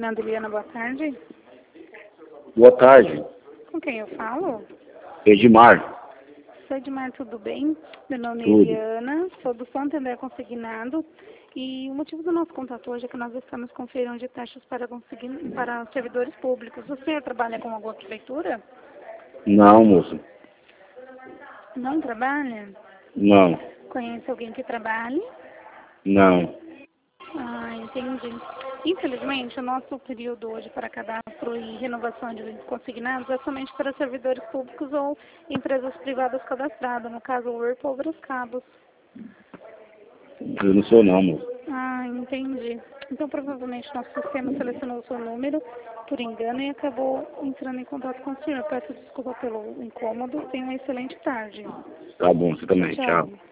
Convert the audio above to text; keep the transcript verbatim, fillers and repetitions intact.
Consignado, Eliana, boa tarde. Boa tarde. Com quem eu falo? Edmar. Sou Edmar, tudo bem? Meu nome Tudo. é Eliana, sou do Santander Consignado. E o motivo do nosso contato hoje é que nós estamos conferindo de taxas para, consign... para servidores públicos. O senhor trabalha com alguma prefeitura? Não, moça. Não trabalha? Não. Conhece alguém que trabalhe? Não. Ah, entendi. Infelizmente, o nosso período hoje para cadastro e renovação de consignados é somente para servidores públicos ou empresas privadas cadastradas, no caso, o Whirlpool ou Brascabos. Eu não sou não, moça. Ah, entendi. Então, provavelmente, nosso sistema selecionou o seu número por engano e acabou entrando em contato com o senhor. Peço desculpa pelo incômodo. Tenha uma excelente tarde. Tá bom, você também. Tchau. Tchau.